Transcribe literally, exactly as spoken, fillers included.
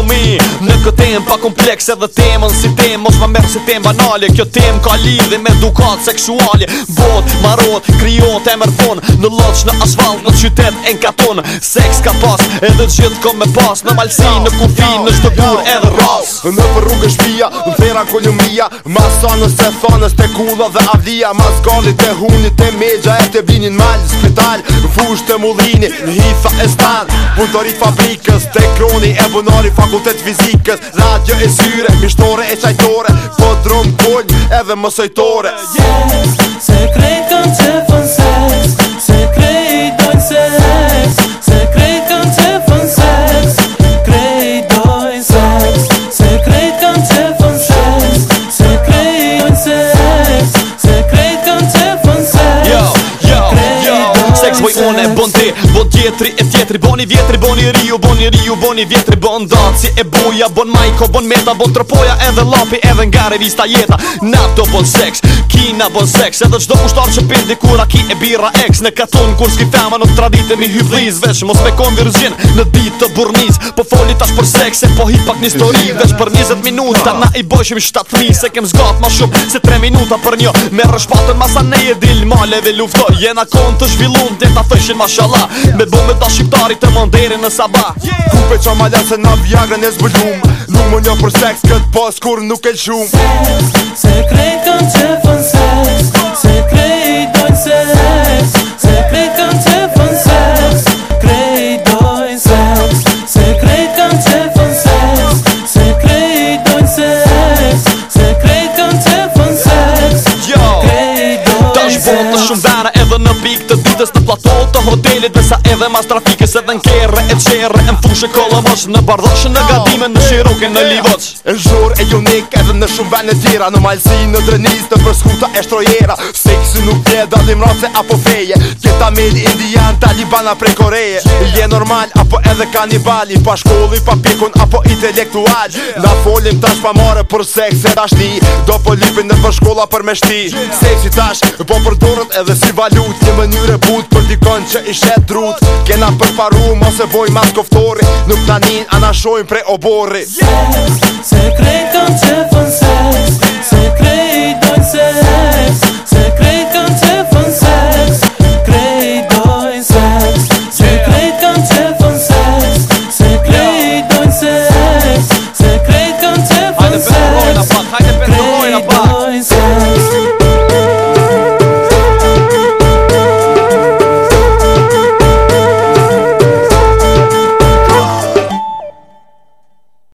follow me. Në këtë tem pa kompleks edhe temën si tem mos ma merë si tem banale. Kjo tem ka lidhe me edukat seksuale. Bot, marot, kriot, e mërthon në loq, në asfalt, në qytet, e në katon. Seks ka pas, edhe gjithë kom me pas. Në malsi, në kufi, në shtëpur edhe ras. Në për rrugë shpia, në thera kolumia. Mas sanës të thanës të kulla dhe avlia. Mas gallit të hunit të megja e të blinin mal. Spital, fush të mullini, në hitha e stan. Punëtorit fabrikës, të kroni e bunari fakultet fizikës. Radio e syre, mishtore e qajtore. Po drum kull edhe mësojtore. Se krejt kanë qefën seks, se krejt dojnë seks, se krejt kanë qefën seks, krejt dojnë seks, se krejt kanë qefën seks, se krejt dojnë seks, se krejt kanë qefën seks. Yo, yo, yo, seks boj une, bon ti, bon tjetri e tjetri. Boni vjetri, boni riu, boni riu, boni vjetri. Bon daci e buja, bon majko, bon meta, bon tropoja. Edhe lapi, edhe nga revista jeta. Nato bon seks, kina bon seks. Edhe qdo kushtar që pindi kura ki e bira ex. Në katon kur s'ki fema në tradite mi hyvliz. Vesh mos me kon virgjin në dit të burniz. Po foli tash për seks e po hip pak një histori. Vesh për njëzet minuta na i bojshim shtatë fmi. Se kem zgat ma shumë se tre minuta për një. Me rëshpatën masa ne e dil maleve luftoj. Jena kon të zhvillun të ta thëshin mashallah. Me bo me ta shqiptari të monderi në sabah. Kupe qa ma len se na vjagrën e zbëllum. Nuk më një për seks këtë pas kur nuk e lëshum. Se krejt kanë qefën seks, se krejt dojnë seks, se krejt kanë qefën seks, krejt dojnë seks, se krejt kanë qefën seks, se krejt dojnë seks, se krejt kanë qefën seks, krejt dojnë tash botë të shumë vene edhe në pik të ditës në plato të hotelit. Besa edhe mas trafikës edhe në kere e qere. E mfushë kolëmosh në bardhoshë, në gadime, në shiroke, në livoq. E zhur e unik edhe në shumë vene tjera. Në malsi, në drenis, në përskuta e shtrojera. Seksi nuk tje dalim rase apo feje. Tjeta mil indian, talibana prej Koreje. Je normal apo edhe kanibali. Pa shkolli, pa pikun apo intelektual. Na folim tash pa mare për seks e tashni. Do po lipin në për shkolla për me shti. Seksi tash po përdorët edhe si valut. Një mënyre but për dikon që i shet drut. Kena përparu mos e boj mas koftori. Nuk na nin anashojnë prej obori. Se krejt kanë qefën seks, se krejt dojnë seks.